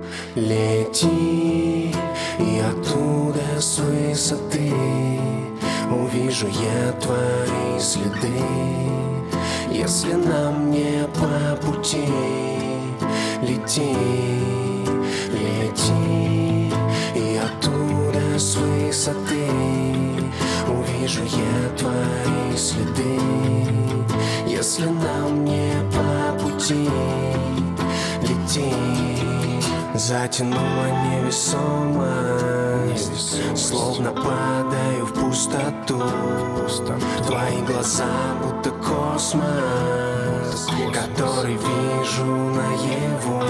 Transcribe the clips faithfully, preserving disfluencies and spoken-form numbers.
Лети, и оттуда с высоты увижу я твои следы. Если нам не по пути, лети, лети, и оттуда с высоты увижу я твои следы. Если нам не по пути, лети. Затянула невесомость, словно падаю в пустоту. Твои глаза будто космос, который вижу наяву.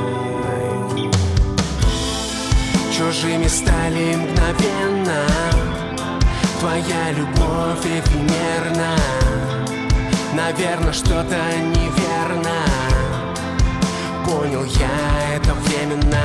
Чужими стали мгновенно, твоя любовь эфемерна. Наверно, что-то неверно, понял я это временно.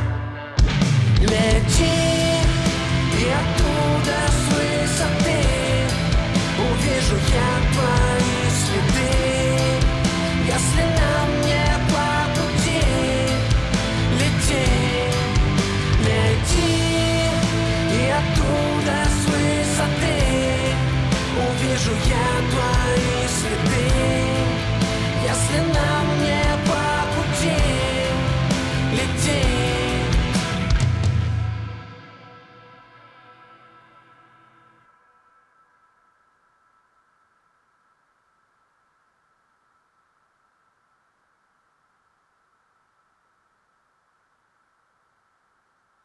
Лети, и оттуда с высоты увижу я твои следы. Если нам не по пути, лети, лети, и оттуда с высоты увижу я твои следы. Если нам